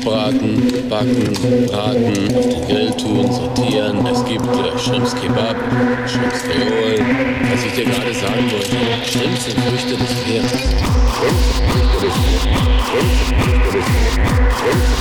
Braten, backen, braten, auf den Grill tun, sortieren. Es gibt Shrimps Kebab, Shrimps Kreol. Was ich dir gerade sagen wollte, Shrimps sind Früchte des Meeres. Shrimps sind Früchte des Meeres. Shrimps sind Früchte des Meeres.